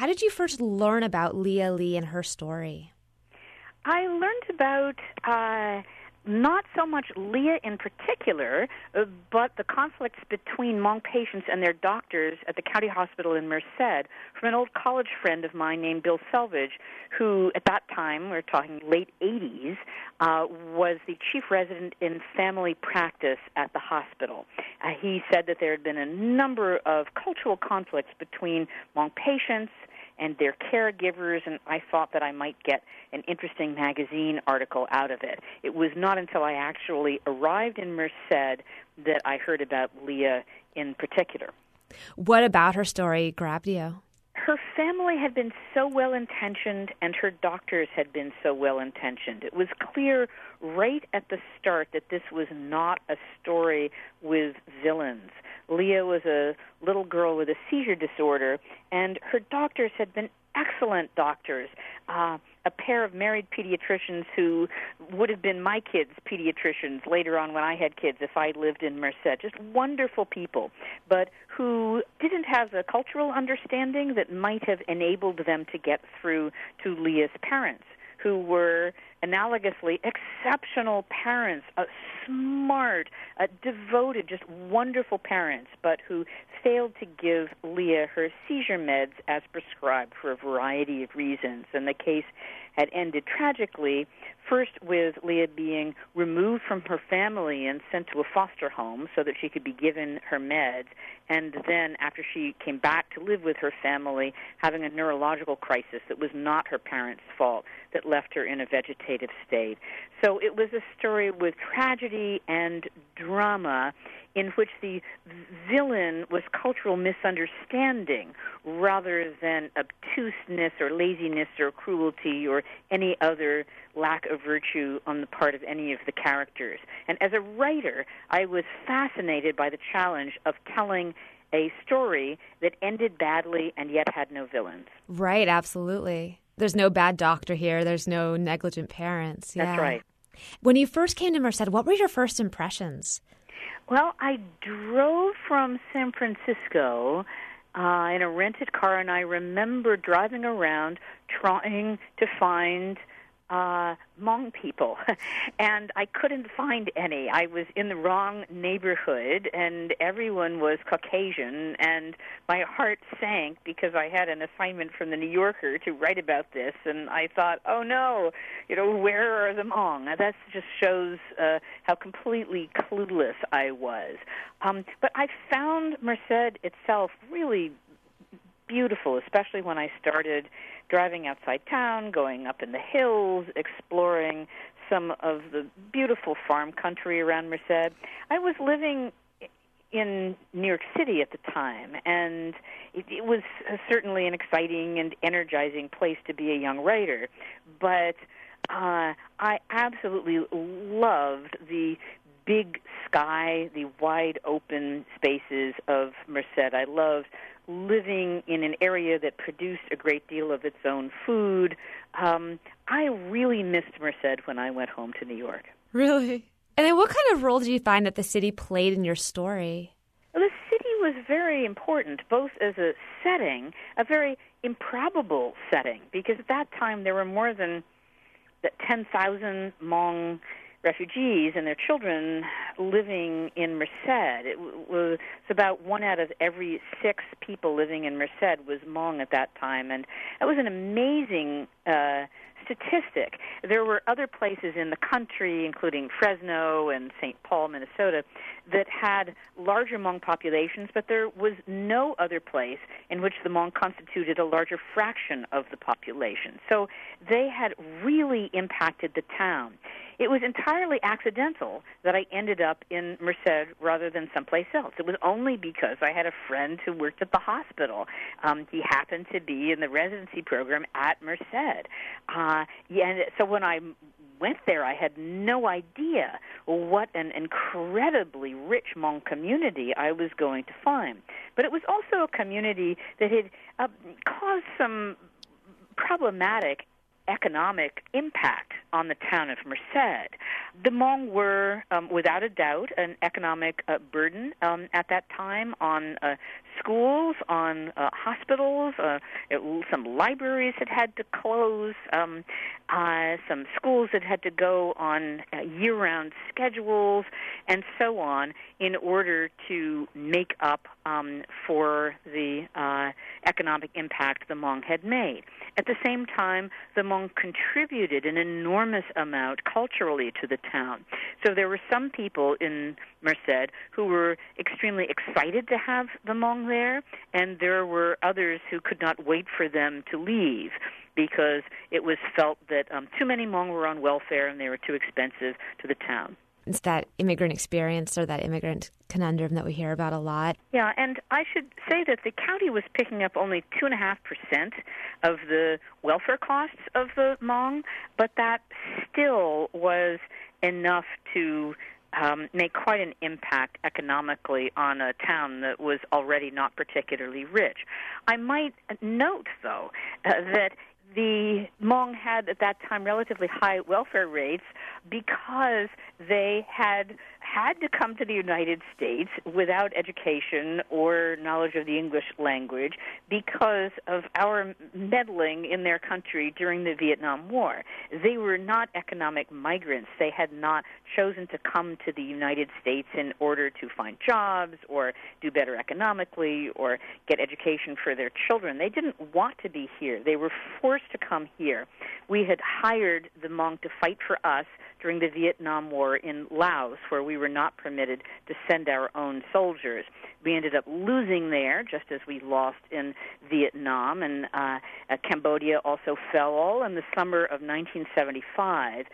How did you first learn about Leah Lee and her story? I learned about not so much Leah in particular, but the conflicts between Hmong patients and their doctors at the county hospital in Merced from an old college friend of mine named Bill Selvage, who at that time, we're talking late 80s, was the chief resident in family practice at the hospital. He said that there had been a number of cultural conflicts between Hmong patients and their caregivers, and I thought that I might get an interesting magazine article out of it. It was not until I actually arrived in Merced that I heard about Leah in particular. What about her story grabbed you? Her family had been so well-intentioned, and her doctors had been so well-intentioned. It was clear right at the start that this was not a story with villains. Leah was a little girl with a seizure disorder, and her doctors had been excellent doctors, a pair of married pediatricians who would have been my kids' pediatricians later on when I had kids if I lived in Merced. Just wonderful people, but who didn't have the cultural understanding that might have enabled them to get through to Leah's parents, who were analogously exceptional parents, smart, devoted, just wonderful parents, but who failed to give Leah her seizure meds as prescribed for a variety of reasons. And the case had ended tragically, first with Leah being removed from her family and sent to a foster home so that she could be given her meds, and then after she came back to live with her family, having a neurological crisis that was not her parents' fault, that left her in a vegetative state. So it was a story with tragedy and drama in which the villain was cultural misunderstanding rather than obtuseness or laziness or cruelty or any other lack of virtue on the part of any of the characters. And as a writer, I was fascinated by the challenge of telling a story that ended badly and yet had no villains. Right, absolutely. There's no bad doctor here. There's no negligent parents. That's right. When you first came to Merced, what were your first impressions? Well, I drove from San Francisco in a rented car, and I remember driving around trying to find Hmong people, and I couldn't find any. I was in the wrong neighborhood, and everyone was Caucasian, and my heart sank because I had an assignment from the New Yorker to write about this, and I thought, oh no, where are the Hmong? That just shows how completely clueless I was. But I found Merced itself really beautiful, especially when I started driving outside town, going up in the hills, exploring some of the beautiful farm country around Merced. I was living in New York City at the time, and it was certainly an exciting and energizing place to be a young writer. But I absolutely loved the big sky, the wide open spaces of Merced. I loved living in an area that produced a great deal of its own food. I really missed Merced when I went home to New York. Really? And then what kind of role did you find that the city played in your story? Well, the city was very important, both as a setting, a very improbable setting, because at that time there were more than 10,000 Hmong refugees and their children living in Merced. It was about 1 out of every 6 people living in Merced was Hmong at that time, and that was an amazing statistic. There were other places in the country, including Fresno and St. Paul, Minnesota, that had larger Hmong populations, but there was no other place in which the Hmong constituted a larger fraction of the population. So they had really impacted the town. It was entirely accidental that I ended up in Merced rather than someplace else. It was only because I had a friend who worked at the hospital. He happened to be in the residency program at Merced. And so when I went there, I had no idea what an incredibly rich Hmong community I was going to find. But it was also a community that had caused some problematic economic impact on the town of Merced. The Hmong were, without a doubt, an economic burden at that time on schools, on hospitals. Some libraries had to close. Some schools had to go on year-round schedules, and so on, in order to make up for the economic impact the Hmong had made. At the same time, the Hmong contributed an enormous amount culturally to the town. So there were some people in Merced who were extremely excited to have the Hmong there, and there were others who could not wait for them to leave because it was felt that too many Hmong were on welfare and they were too expensive to the town. It's that immigrant experience or that immigrant conundrum that we hear about a lot. Yeah, and I should say that the county was picking up only 2.5% of the welfare costs of the Hmong, but that still was enough to make quite an impact economically on a town that was already not particularly rich. I might note, though, that the Hmong had at that time relatively high welfare rates because they had to come to the United States without education or knowledge of the English language because of our meddling in their country during the Vietnam War. They were not economic migrants. They had not chosen to come to the United States in order to find jobs or do better economically or get education for their children. They didn't want to be here. They were forced to come here. We had hired the Hmong to fight for us during the Vietnam War in Laos, where we were not permitted to send our own soldiers. We ended up losing there, just as we lost in Vietnam, and Cambodia also fell all in the summer of 1975.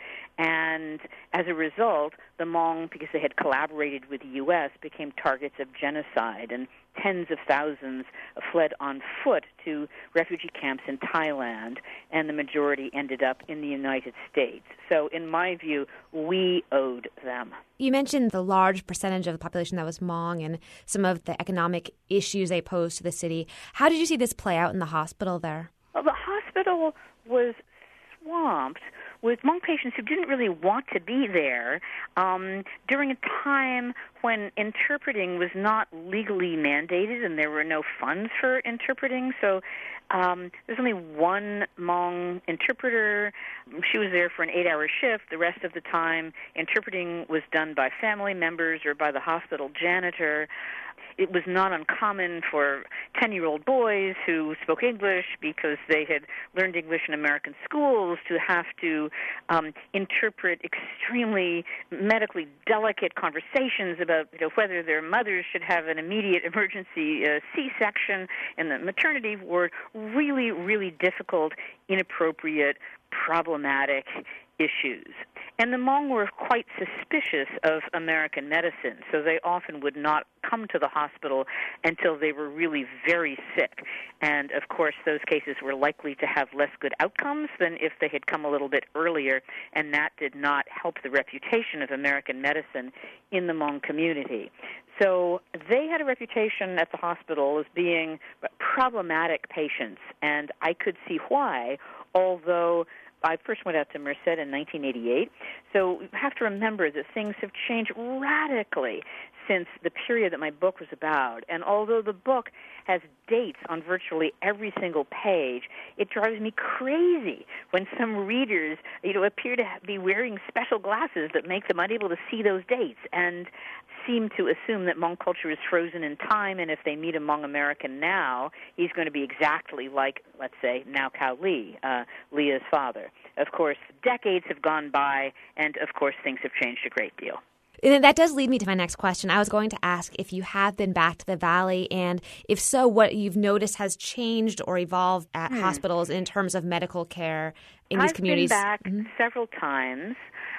And as a result, the Hmong, because they had collaborated with the U.S., became targets of genocide, and tens of thousands fled on foot to refugee camps in Thailand, and the majority ended up in the United States. So in my view, we owed them. You mentioned the large percentage of the population that was Hmong and some of the economic issues they posed to the city. How did you see this play out in the hospital there? Well, the hospital was swamped with Hmong patients who didn't really want to be there during a time when interpreting was not legally mandated and there were no funds for interpreting. So there's only one Hmong interpreter. She was there for an 8-hour shift. The rest of the time, interpreting was done by family members or by the hospital janitor. It was not uncommon for 10-year-old boys who spoke English because they had learned English in American schools to have to interpret extremely medically delicate conversations about whether their mothers should have an immediate emergency C-section in the maternity ward. Really, really difficult, inappropriate, problematic issues. And the Hmong were quite suspicious of American medicine, so they often would not come to the hospital until they were really very sick. And, of course, those cases were likely to have less good outcomes than if they had come a little bit earlier, and that did not help the reputation of American medicine in the Hmong community. So they had a reputation at the hospital as being problematic patients, and I could see why, although I first went out to Merced in 1988, so you have to remember that things have changed radically since the period that my book was about. And although the book has dates on virtually every single page, it drives me crazy when some readers, appear to be wearing special glasses that make them unable to see those dates and seem to assume that Hmong culture is frozen in time, and if they meet a Hmong American now, he's going to be exactly like, let's say, Nau Kao Lee, Leah's father. Of course, decades have gone by, and of course, things have changed a great deal. And that does lead me to my next question. I was going to ask if you have been back to the Valley, and if so, what you've noticed has changed or evolved at hospitals in terms of medical care in these communities. I've been back several times.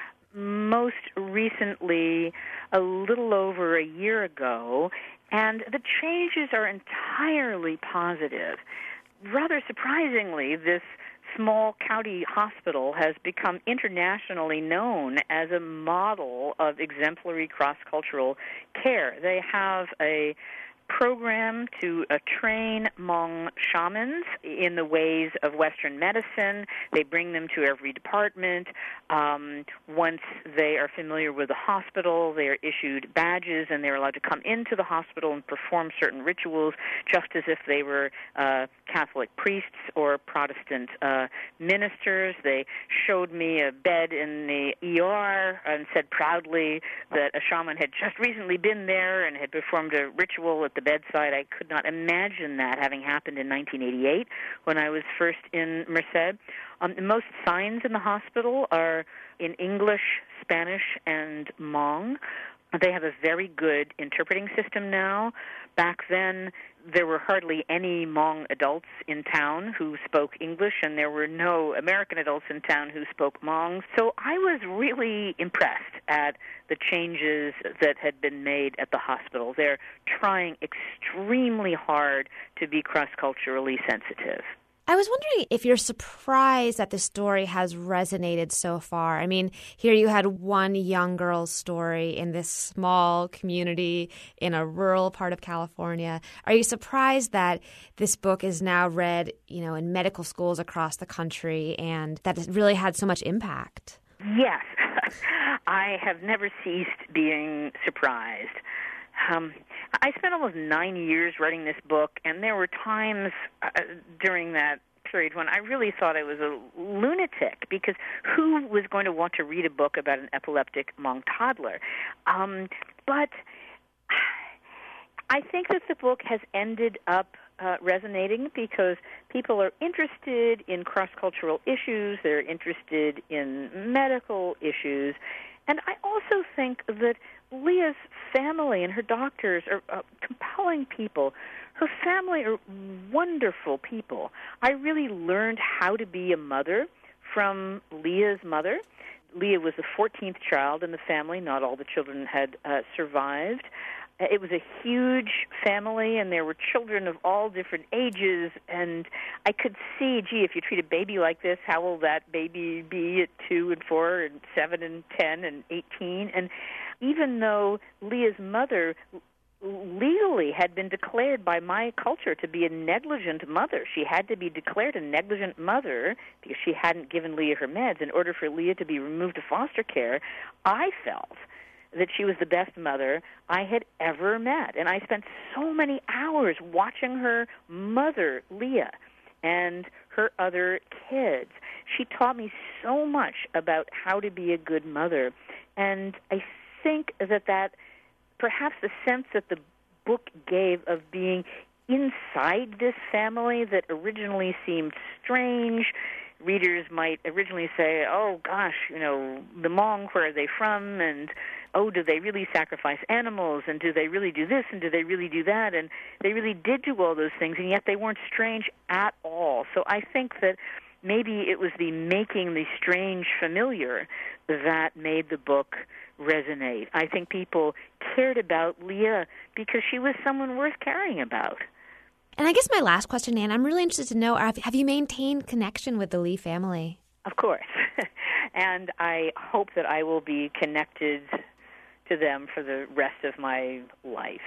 Most recently, a little over a year ago, and the changes are entirely positive. Rather surprisingly, this small county hospital has become internationally known as a model of exemplary cross-cultural care. They have a program to train Hmong shamans in the ways of Western medicine. They bring them to every department. Once they are familiar with the hospital, they are issued badges, and they're allowed to come into the hospital and perform certain rituals just as if they were Catholic priests or Protestant ministers. They showed me a bed in the ER and said proudly that a shaman had just recently been there and had performed a ritual at the bedside. I could not imagine that having happened in 1988 when I was first in Merced. Most signs in the hospital are in English, Spanish, and Hmong. They have a very good interpreting system now. Back then, there were hardly any Hmong adults in town who spoke English, and there were no American adults in town who spoke Hmong. So I was really impressed at the changes that had been made at the hospital. They're trying extremely hard to be cross-culturally sensitive. I was wondering if you're surprised that the story has resonated so far. I mean, here you had one young girl's story in this small community in a rural part of California. Are you surprised that this book is now read, in medical schools across the country and that it really had so much impact? Yes. I have never ceased being surprised. I spent almost 9 years writing this book, and there were times during that period when I really thought I was a lunatic, because who was going to want to read a book about an epileptic Hmong toddler? But I think that the book has ended up resonating because people are interested in cross-cultural issues, they're interested in medical issues, and I also think that Leah's family and her doctors are compelling people. Her family are wonderful people. I really learned how to be a mother from Leah's mother. Leah was the 14th child in the family. Not all the children had survived. It was a huge family, and there were children of all different ages, and I could see, if you treat a baby like this, how will that baby be at 2 and 4 and 7 and 10 and 18? And even though Leah's mother legally had been declared by my culture to be a negligent mother, she had to be declared a negligent mother because she hadn't given Leah her meds. In order for Leah to be removed to foster care, I felt that she was the best mother I had ever met. And I spent so many hours watching her mother, Leah, and her other kids. She taught me so much about how to be a good mother. And I think that perhaps the sense that the book gave of being inside this family that originally seemed strange. Readers might originally say, oh, gosh, the Hmong, where are they from? And, oh, do they really sacrifice animals? And do they really do this? And do they really do that? And they really did do all those things, and yet they weren't strange at all. So I think that maybe it was the making the strange familiar that made the book resonate. I think people cared about Leah because she was someone worth caring about. And I guess my last question, Anne, I'm really interested to know, have you maintained connection with the Lee family? Of course. And I hope that I will be connected to them for the rest of my life.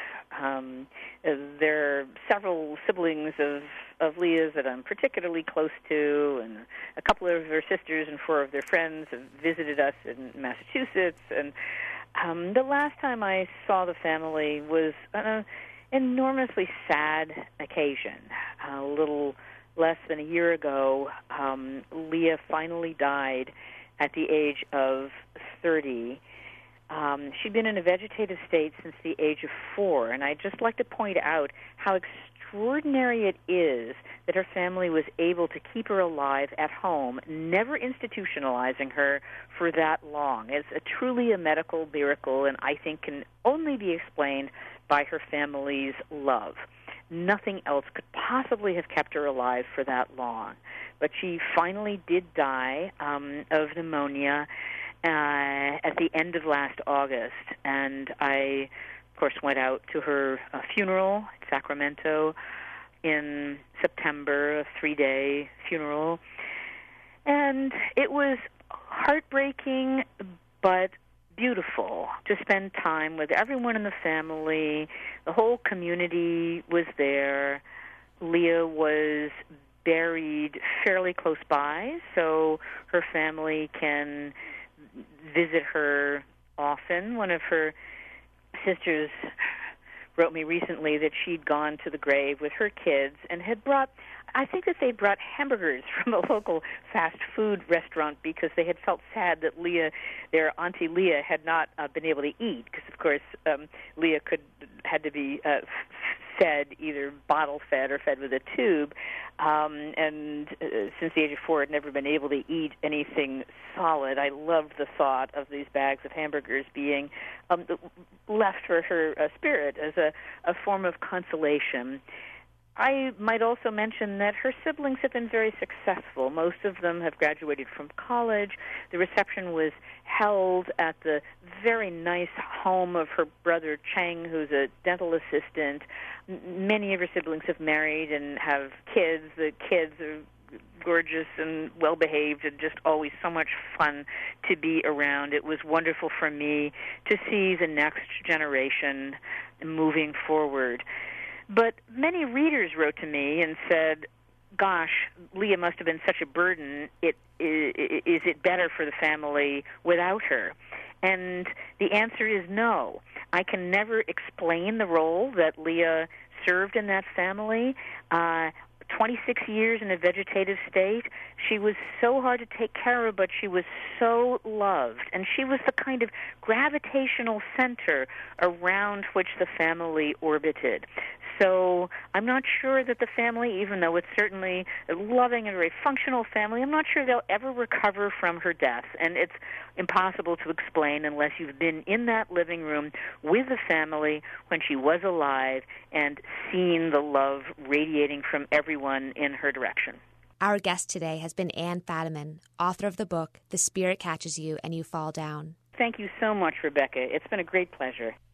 There are several siblings of Leah's that I'm particularly close to, and a couple of her sisters and 4 of their friends have visited us in Massachusetts. And the last time I saw the family was an enormously sad occasion. A little less than a year ago, Leah finally died at the age of 30. She'd been in a vegetative state since the age of 4, and I'd just like to point out how extraordinary it is that her family was able to keep her alive at home, never institutionalizing her for that long. It's truly a medical miracle, and I think can only be explained by her family's love. Nothing else could possibly have kept her alive for that long. But she finally did die of pneumonia at the end of last August, and I, of course, went out to her funeral in Sacramento in September, a 3-day funeral, and it was heartbreaking but beautiful to spend time with everyone in the family. The whole community was there. Leah was buried fairly close by, so her family can visit her often. One of her sisters wrote me recently that she'd gone to the grave with her kids and had brought, I think that they brought hamburgers from a local fast food restaurant because they had felt sad that Leah, their Auntie Leah, had not been able to eat because, of course, Leah had to be fed, either bottle-fed or fed with a tube, and since the age of 4 had never been able to eat anything solid. I loved the thought of these bags of hamburgers being left for her spirit as a form of consolation. I might also mention that her siblings have been very successful. Most of them have graduated from college. The reception was held at the very nice home of her brother Cheng, who's a dental assistant. Many of her siblings have married and have kids. The kids are gorgeous and well-behaved and just always so much fun to be around. It was wonderful for me to see the next generation moving forward. But many readers wrote to me and said, gosh, Leah must have been such a burden. Is it better for the family without her? And the answer is no. I can never explain the role that Leah served in that family. 26 years in a vegetative state. She was so hard to take care of, but she was so loved. And she was the kind of gravitational center around which the family orbited. So I'm not sure that the family, even though it's certainly a loving and very functional family, I'm not sure they'll ever recover from her death. And it's impossible to explain unless you've been in that living room with the family when she was alive and seen the love radiating from everyone in her direction. Our guest today has been Anne Fadiman, author of the book, The Spirit Catches You and You Fall Down. Thank you so much, Rebecca. It's been a great pleasure.